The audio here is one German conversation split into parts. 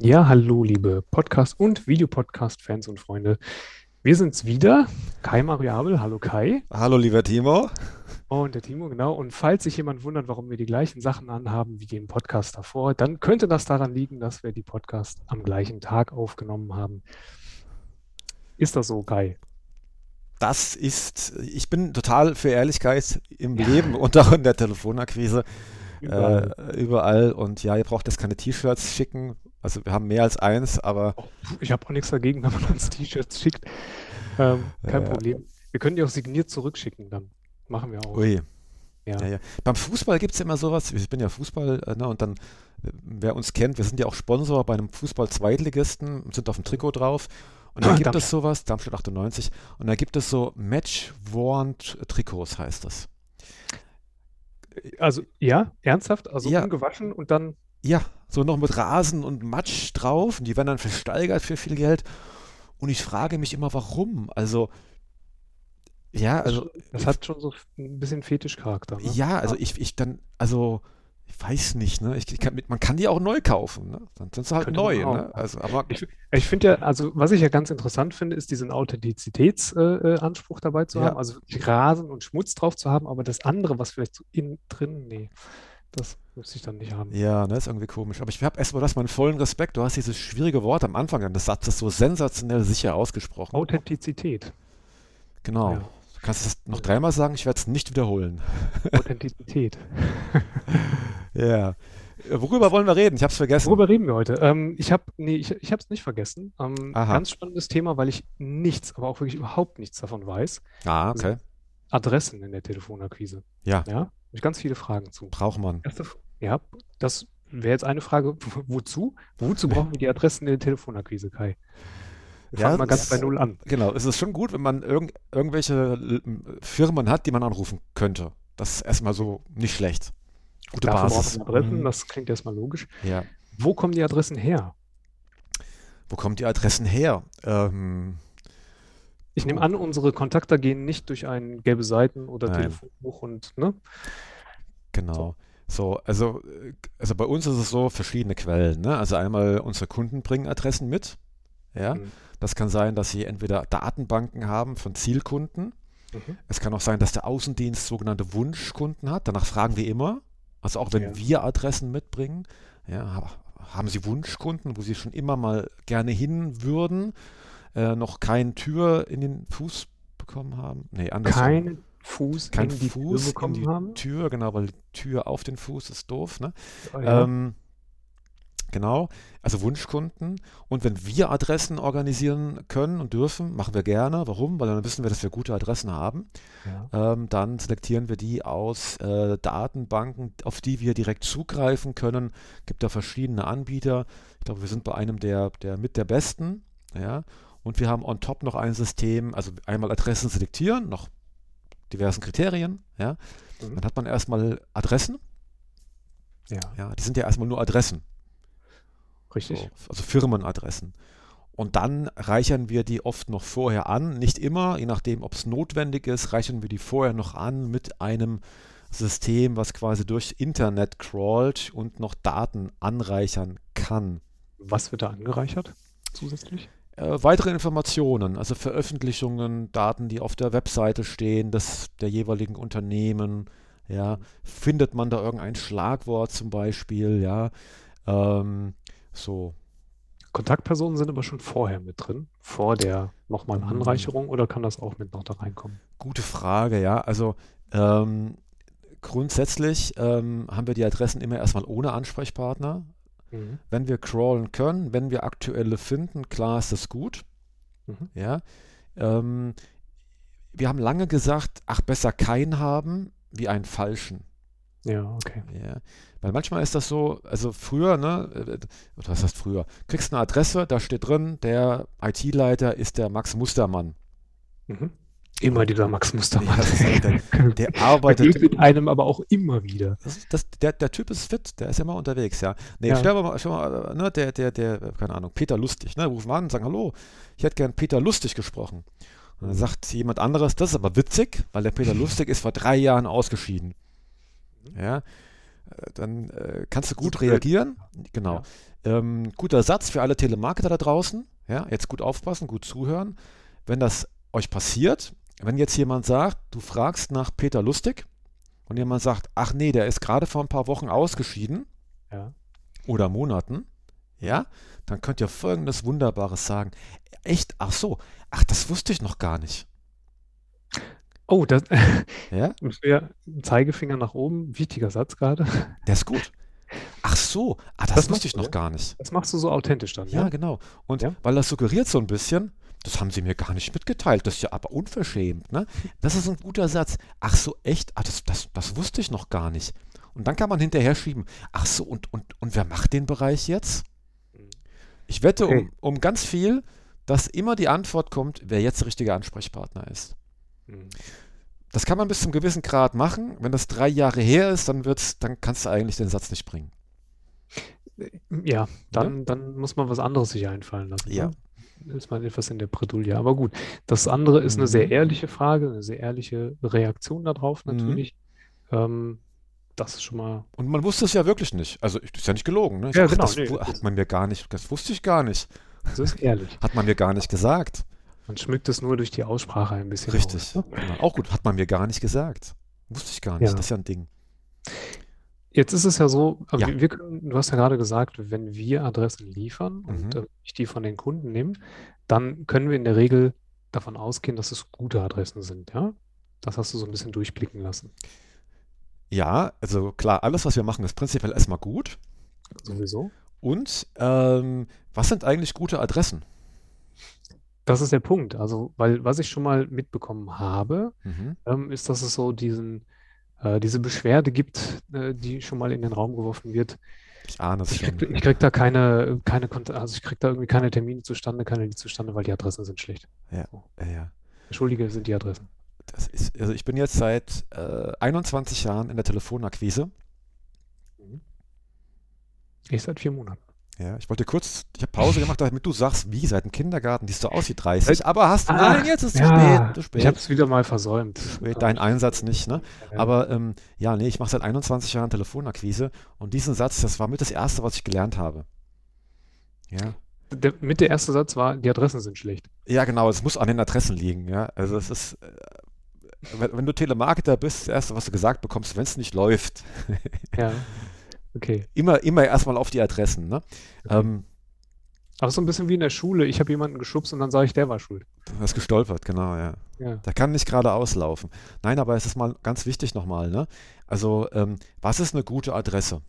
Ja, hallo, liebe Podcast- und Videopodcast-Fans und Freunde. Wir sind's wieder. Kai Mariabel, hallo Kai. Hallo, lieber Timo. Und der Timo, genau. Und falls sich jemand wundert, warum wir die gleichen Sachen anhaben wie den Podcast davor, dann könnte das daran liegen, dass wir die Podcast am gleichen Tag aufgenommen haben. Ist das so, Kai? Ich bin total für Ehrlichkeit im Ja, Leben und auch in der Telefonakquise, überall. überall. Und ja, ihr braucht jetzt keine T-Shirts schicken. Also wir haben mehr als eins, aber Oh, ich habe auch nichts dagegen, wenn man uns T-Shirts schickt. Kein äh, Problem. Wir können die auch signiert zurückschicken, dann machen wir auch. ui. Ja, Ja. ja. Beim Fußball gibt es ja immer sowas. Ich bin ja Fußball, ne, und dann, wer uns kennt, wir sind ja auch Sponsor bei einem Fußball-Zweitligisten, sind auf dem Trikot drauf. Und da gibt es Darmstadt. sowas, Darmstadt 98, und da gibt es so Match-Worn-Trikots, heißt das. Also, ja, ernsthaft, also Ja, ungewaschen und dann. ja, so noch mit Rasen und Matsch drauf. Und die werden dann versteigert für viel Geld. Und ich frage mich immer, warum? Also, ja, Das, also, das hat schon so ein bisschen Fetischcharakter, ne? ja, also Ja. ich dann, also, ich weiß nicht, ne? Man kann die auch neu kaufen, ne? Dann sind sie halt Könnte man neu, auch. ne? Ja. Also, aber, Ich finde ja, also was ich ja ganz interessant finde, ist diesen Authentizitätsanspruch Anspruch dabei zu ja, haben, also wirklich Rasen und Schmutz drauf zu haben, aber das andere, was vielleicht so innen drin, nee, das müsste ich dann nicht haben. ja, ne, ist irgendwie komisch. Aber ich habe erstmal das meinen vollen Respekt. Du hast dieses schwierige Wort am Anfang des Satzes so sensationell sicher ausgesprochen. Authentizität, Genau. ja, Du kannst es noch ja. dreimal sagen, ich werde es nicht wiederholen. Authentizität. Ja. Worüber wollen wir reden? Ich habe es vergessen. Worüber reden wir heute? Ich habe es nicht vergessen. Aha. Ganz spannendes Thema, weil ich nichts, aber auch wirklich überhaupt nichts davon weiß, Ah, sind okay. Adressen in der Telefonakquise. Ja, Ja, habe ich ganz viele Fragen zu. braucht man. Ja, das wäre jetzt eine Frage. Wozu? Wozu brauchen wir die Adressen in der Telefonakquise, Kai? Wir Ja, fangen mal ganz bei Null an. genau. Es ist schon gut, wenn man irgendwelche Firmen hat, die man anrufen könnte. Das ist erstmal so nicht schlecht. Gute Dafür braucht Basis. man Adressen, Mhm. das klingt erstmal logisch. Ja. Wo kommen die Adressen her? Wo kommen die Adressen her? Ich nehme Puh, an, unsere Kontakte gehen nicht durch ein gelbe Seiten oder nein, Telefonbuch und, ne? So. genau. So, also bei uns ist es so, verschiedene Quellen. Ne? Also einmal unsere Kunden bringen Adressen mit. Ja. Mhm. Das kann sein, dass sie entweder Datenbanken haben von Zielkunden. Mhm. Es kann auch sein, dass der Außendienst sogenannte Wunschkunden hat. Danach fragen wir immer. Also auch wenn Ja. wir Adressen mitbringen, ja, haben Sie Wunschkunden, wo Sie schon immer mal gerne hin würden, noch keine Tür in den Fuß bekommen haben? Nee, andersrum. Keinen Fuß Kein in die Tür Fuß in bekommen die haben? Tür, genau, weil die Tür auf den Fuß ist doof, ne? Ja. Ähm, Genau, also Wunschkunden. Und wenn wir Adressen organisieren können und dürfen, machen wir gerne. Warum? Weil dann wissen wir, dass wir gute Adressen haben. Ja. Dann selektieren wir die aus Datenbanken, auf die wir direkt zugreifen können. Gibt da verschiedene Anbieter. Ich glaube, wir sind bei einem der mit der besten. Ja. Und wir haben on top noch ein System, also einmal Adressen selektieren, nach diversen Kriterien. Ja. Mhm. Dann hat man erstmal Adressen. Ja, Ja. Die sind ja erstmal nur Adressen. richtig. So, also Firmenadressen. Und dann reichern wir die oft noch vorher an, nicht immer, je nachdem, ob es notwendig ist, reichern wir die vorher noch an mit einem System, was quasi durch Internet crawlt und noch Daten anreichern kann. Was wird da angereichert zusätzlich? Weitere Informationen, also Veröffentlichungen, Daten, die auf der Webseite stehen, der jeweiligen Unternehmen, ja, findet man da irgendein Schlagwort zum Beispiel, ja, so. Kontaktpersonen sind aber schon vorher mit drin, vor der nochmal Hm, Anreicherung, oder kann das auch mit noch da reinkommen? Gute Frage, ja. Also ähm, grundsätzlich haben wir die Adressen immer erstmal ohne Ansprechpartner. Mhm. Wenn wir crawlen können, wenn wir aktuelle finden, klar ist das gut. Mhm. Ja. Ähm, Wir haben lange gesagt, ach, besser keinen haben wie einen falschen. Ja, okay. Ja. Weil manchmal ist das so, also früher, ne, was heißt früher? Kriegst eine Adresse, da steht drin, der IT-Leiter ist der Max Mustermann. Mhm. Immer dieser Max Ja, Mustermann. das ist, der arbeitet. Begegnet einem aber auch immer wieder. Der Typ ist fit, der ist ja mal unterwegs, ja. Nee, Ja. stell mal, ne, keine Ahnung, Peter Lustig, ne, rufen wir an und sagen, hallo, ich hätte gern Peter Lustig gesprochen. Und dann Mhm. sagt jemand anderes, das ist aber witzig, weil der Peter Lustig ist vor 3 Jahren ausgeschieden. Mhm. Ja. dann kannst du gut reagieren. Genau. Ja. Guter Satz für alle Telemarketer da draußen. Ja, jetzt gut aufpassen, gut zuhören. Wenn das euch passiert, wenn jetzt jemand sagt, du fragst nach Peter Lustig und jemand sagt, ach nee, der ist gerade vor ein paar Wochen ausgeschieden Ja. oder Monaten, ja, dann könnt ihr Folgendes Wunderbares sagen. Echt? Ach so, ach, das wusste ich noch gar nicht. Oh, das Ja, ja, Zeigefinger nach oben, wichtiger Satz gerade. der ist gut. Ach so, das Das wusste machst ich du, noch ja? gar nicht. Das machst du so authentisch dann, Ja, ja? genau. Und Ja? weil das suggeriert so ein bisschen, das haben sie mir gar nicht mitgeteilt, das ist ja aber unverschämt, ne? Das ist ein guter Satz. Ach so, echt? Das wusste ich noch gar nicht. Und dann kann man hinterher schieben, ach so, und wer macht den Bereich jetzt? Ich wette Okay. um ganz viel, dass immer die Antwort kommt, wer jetzt der richtige Ansprechpartner ist. Mhm. Das kann man bis zum gewissen Grad machen. Wenn das 3 Jahre her ist, dann kannst du eigentlich den Satz nicht bringen. Ja, Ne? dann muss man was anderes sich einfallen lassen. Ja. Ne? Ist man etwas in der Bredouille. Aber gut, das andere ist eine sehr Mhm. ehrliche Frage, eine sehr ehrliche Reaktion darauf Mhm. natürlich. Das ist schon mal. Und man wusste es ja wirklich nicht. Also, das ist ja nicht gelogen. Ne? Ja, Ach, genau. das Nee, hat man mir gar nicht, das wusste ich gar nicht. das ist ehrlich. Hat man mir gar nicht gesagt. Man schmückt es nur durch die Aussprache ein bisschen aus. Richtig. Ne? Genau. Auch gut, hat man mir gar nicht gesagt. Wusste ich gar nicht. Das Ja. ist ja ein Ding. Jetzt ist es ja so, Ja. du hast ja gerade gesagt, wenn wir Adressen liefern und nicht die von den Kunden nehmen, dann können wir in der Regel davon ausgehen, dass es gute Adressen sind, ja? Das hast du so ein bisschen durchblicken lassen. Ja, also klar, alles, was wir machen, ist prinzipiell erstmal gut. Sowieso. Und was sind eigentlich gute Adressen? Das ist der Punkt. Also, weil was ich schon mal mitbekommen habe, Mhm. ist, dass es so diese Beschwerde gibt, die schon mal in den Raum geworfen wird. Ich ahne es schon. Ich krieg da also ich krieg da irgendwie keine Termine zustande, keine die zustande, weil die Adressen sind schlecht. Ja, So. ja. Entschuldige, sind die Adressen. Also ich bin jetzt seit 21 Jahren in der Telefonakquise. Mhm. Ich seit 4 Monaten. Ja, ich habe Pause gemacht, damit du sagst, wie, seit dem Kindergarten, siehst du aus wie 30, aber nein, jetzt ist zu spät, zu Ich spät. habe es wieder mal versäumt. Dein Einsatz nicht, ne? Ja. Aber ja, nee, ich mache seit 21 Jahren Telefonakquise und diesen Satz, das war mit das Erste, was ich gelernt habe. Ja. Der erste Satz war, die Adressen sind schlecht. Ja, genau, es muss an den Adressen liegen, ja. Also es ist, wenn du Telemarketer bist, das Erste, was du gesagt bekommst, wenn es nicht läuft, Ja, okay. immer erstmal auf die Adressen, ne? Aber so ein bisschen wie in der Schule. Ich habe jemanden geschubst und dann sage ich, der war schuld. Du hast gestolpert, genau, ja. Ja. Der kann nicht geradeaus laufen. Nein, aber es ist mal ganz wichtig nochmal, ne? Also, was ist eine gute Adresse?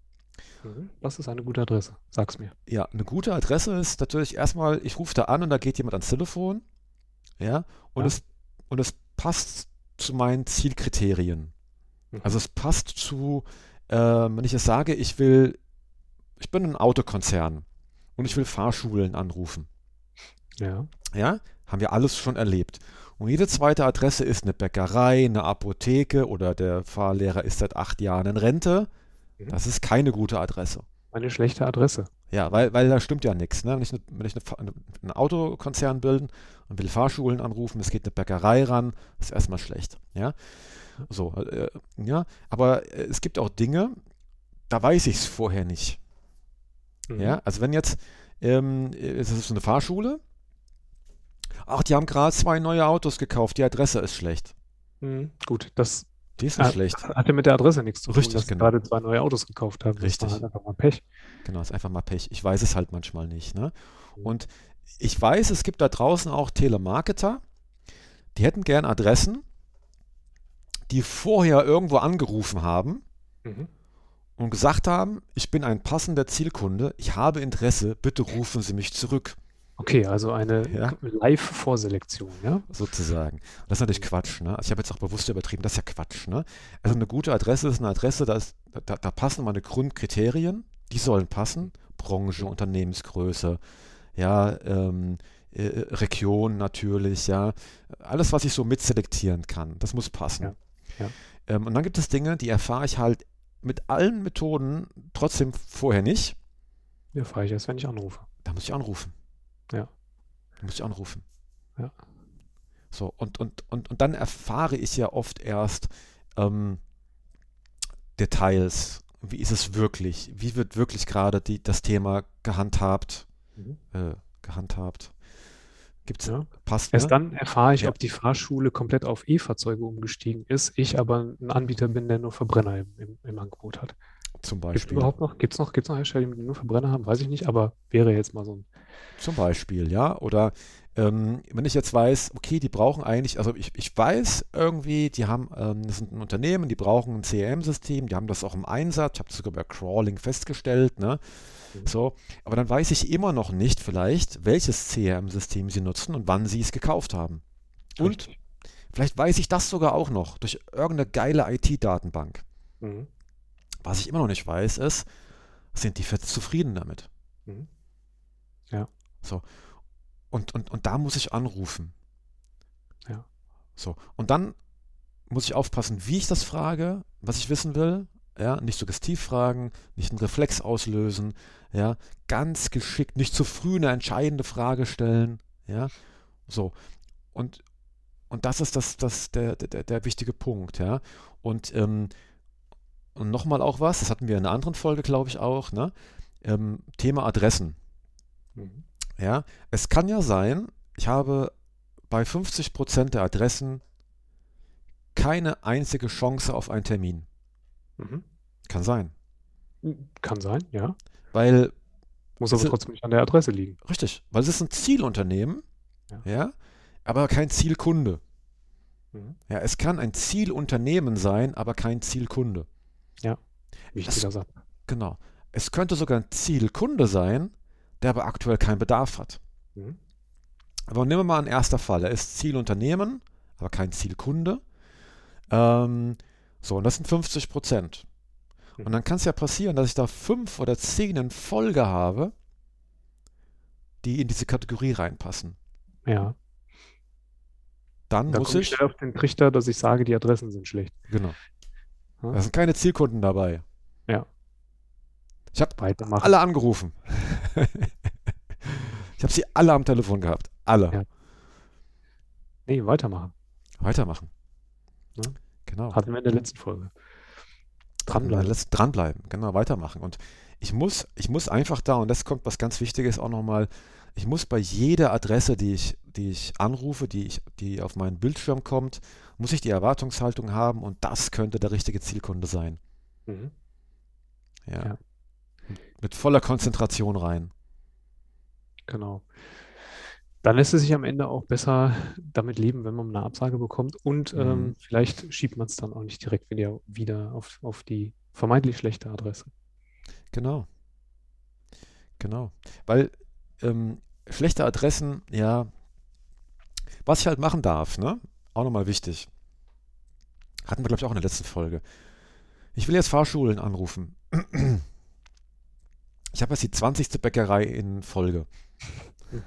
Das ist eine gute Adresse. Sag's mir. Ja, eine gute Adresse ist natürlich erstmal, ich rufe da an und da geht jemand ans Telefon, ja, und Ja. es passt zu meinen Zielkriterien. Mhm. Also es passt zu, wenn ich jetzt sage, ich bin ein Autokonzern und ich will Fahrschulen anrufen. Ja. Ja, haben wir alles schon erlebt. Und jede zweite Adresse ist eine Bäckerei, eine Apotheke oder der Fahrlehrer ist seit 8 Jahren in Rente. Mhm. Das ist keine gute Adresse. Eine schlechte Adresse. Ja, weil da stimmt ja nichts. Ne? Wenn ich einen Autokonzern bilden und will Fahrschulen anrufen, es geht eine Bäckerei ran, ist erstmal schlecht. Ja, so, ja, aber es gibt auch Dinge, da weiß ich es vorher nicht. Ja, also wenn jetzt, es ist so eine Fahrschule, ach, die haben gerade 2 neue Autos gekauft, die Adresse ist schlecht. Gut, das Die ist nicht schlecht. hatte mit der Adresse nichts zu tun, Richtig, dass sie genau. gerade 2 neue Autos gekauft haben. Richtig. Das war halt einfach mal Pech. Genau, ist einfach mal Pech. Ich weiß es halt manchmal nicht. Ne? Und ich weiß, es gibt da draußen auch Telemarketer, die hätten gern Adressen, die vorher irgendwo angerufen haben und gesagt haben, ich bin ein passender Zielkunde, ich habe Interesse, bitte rufen Sie mich zurück. Okay, also eine Ja. Live-Vorselektion, ja? Sozusagen. Und das ist natürlich Quatsch. Ne? Also ich habe jetzt auch bewusst übertrieben, das ist ja Quatsch. Ne? Also eine gute Adresse ist eine Adresse, da passen meine Grundkriterien, die sollen passen. Branche, Unternehmensgröße, ja, Region natürlich, ja. Alles, was ich so mitselektieren kann, das muss passen. Ja. Und dann gibt es Dinge, die erfahre ich halt mit allen Methoden trotzdem vorher nicht. Ja, fahre ich erst, wenn ich anrufe. Da muss ich anrufen. Ja. Da muss ich anrufen. Ja. So, und dann erfahre ich ja oft erst, Details. Wie ist es wirklich? Wie wird wirklich gerade das Thema gehandhabt? Mhm. Gibt's, Ja. passt, Erst ne? dann erfahre ich, Ja, ob die Fahrschule komplett auf E-Fahrzeuge umgestiegen ist, ich aber ein Anbieter bin, der nur Verbrenner im Angebot hat. zum Gibt Beispiel. überhaupt noch, gibt's noch Hersteller, die nur Verbrenner haben? Weiß ich nicht, aber wäre jetzt mal so ein. Zum Beispiel, ja. Oder wenn ich jetzt weiß, okay, die brauchen eigentlich, also ich weiß irgendwie, die haben, das sind ein Unternehmen, die brauchen ein CRM-System, die haben das auch im Einsatz, ich habe das sogar bei Crawling festgestellt, ne? Mhm. So, aber dann weiß ich immer noch nicht vielleicht, welches CRM-System sie nutzen und wann sie es gekauft haben. Und Richtig. vielleicht weiß ich das sogar auch noch durch irgendeine geile IT-Datenbank. Mhm. Was ich immer noch nicht weiß, ist, sind die jetzt zufrieden damit? Mhm. Ja, So, und da muss ich anrufen. ja. So, und dann muss ich aufpassen, wie ich das frage, was ich wissen will. Ja, nicht suggestiv fragen, nicht einen Reflex auslösen, ja, ganz geschickt, nicht zu früh eine entscheidende Frage stellen, ja, so. Und, und das ist der wichtige Punkt, ja. Und nochmal auch was, das hatten wir in einer anderen Folge, glaube ich, auch, ne? Thema Adressen. Mhm. Ja, es kann ja sein, ich habe bei 50% der Adressen keine einzige Chance auf einen Termin. Mhm. Kann sein. Kann sein, ja. Weil, Muss es aber ist, trotzdem nicht an der Adresse liegen. richtig, weil es ist ein Zielunternehmen, Ja. ja, aber kein Zielkunde. Mhm. Ja, es kann ein Zielunternehmen sein, aber kein Zielkunde. Ja, Es, wichtiger Satz. genau. Es könnte sogar ein Zielkunde sein, der aber aktuell keinen Bedarf hat. Mhm. Aber nehmen wir mal einen ersten Fall. Er ist Zielunternehmen, aber kein Zielkunde. So, und das sind 50%. Und Mhm. dann kann es ja passieren, dass ich da 5 oder 10 in Folge habe, die in diese Kategorie reinpassen. Ja. Dann Da muss komme ich ich, schnell auf den Trichter, dass ich sage, die Adressen sind schlecht. genau, Ja, da sind keine Zielkunden dabei. ja. Ich habe Weitermachen. alle angerufen. Ich habe sie alle am Telefon gehabt. Alle. Ja. Nee, weitermachen. Weitermachen. Ne? Genau. Hatten wir in der letzten Folge. Dranbleiben. Dranbleiben, genau, weitermachen. Und ich muss einfach da, und das kommt was ganz Wichtiges auch nochmal, ich muss bei jeder Adresse, die ich anrufe, die auf meinen Bildschirm kommt, muss ich die Erwartungshaltung haben und das könnte der richtige Zielkunde sein. Mhm. Ja. Ja. Mit voller Konzentration rein. Genau. Dann lässt es sich am Ende auch besser damit leben, wenn man eine Absage bekommt und Mhm. vielleicht schiebt man es dann auch nicht direkt wieder auf die vermeintlich schlechte Adresse. Genau, genau. Weil schlechte Adressen, ja, was ich halt machen darf, ne? Auch nochmal wichtig. Hatten wir, glaube ich, auch in der letzten Folge. Ich will jetzt Fahrschulen anrufen. Ich habe jetzt die 20. Bäckerei in Folge. Mhm.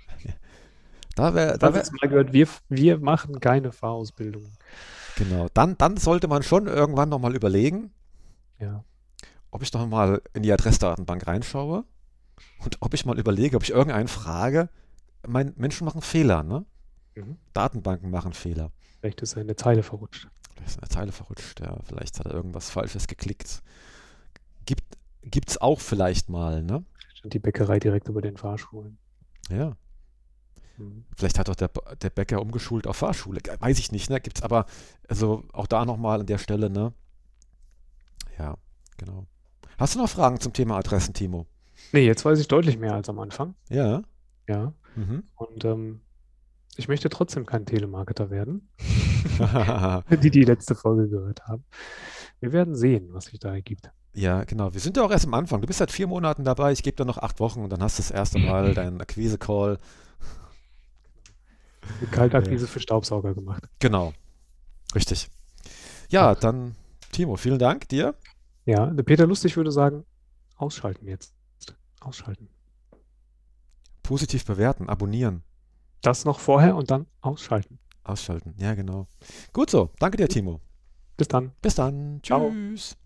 Da Das wär, ist mal gehört, wir machen keine Fahrausbildung. genau, dann sollte man schon irgendwann nochmal überlegen, Ja. ob ich noch mal in die Adressdatenbank reinschaue und ob ich mal überlege, ob ich irgendeinen frage. Menschen machen Fehler, ne? Mhm. Datenbanken machen Fehler. Vielleicht ist er in der Zeile verrutscht. Da ist eine Zeile verrutscht, ja, vielleicht hat er irgendwas Falsches geklickt. Gibt's auch vielleicht mal, ne? Stand die Bäckerei direkt über den Fahrschulen. Ja. Mhm. Vielleicht hat auch der Bäcker umgeschult auf Fahrschule. Weiß ich nicht, ne? Gibt's aber, also auch da nochmal an der Stelle, ne? Ja, genau. Hast du noch Fragen zum Thema Adressen, Timo? Nee, jetzt weiß ich deutlich mehr als am Anfang. Ja. Ja. Mhm. Und ich möchte trotzdem kein Telemarketer werden, die letzte Folge gehört haben. Wir werden sehen, was sich da ergibt. Ja, genau. Wir sind ja auch erst am Anfang. Du bist seit 4 Monaten dabei. Ich gebe dir noch 8 Wochen und dann hast du das erste Mal deinen Akquise-Call. Ja. Kaltakquise für Staubsauger gemacht. Genau. Richtig. Ja, dann, Timo, vielen Dank dir. Ja, der Peter Lustig würde sagen, ausschalten jetzt. Ausschalten. Positiv bewerten, abonnieren, Das noch vorher und dann ausschalten. ausschalten. Ja, genau. Gut so. Danke dir, Timo. Bis dann. Bis dann. Ciao. Tschüss.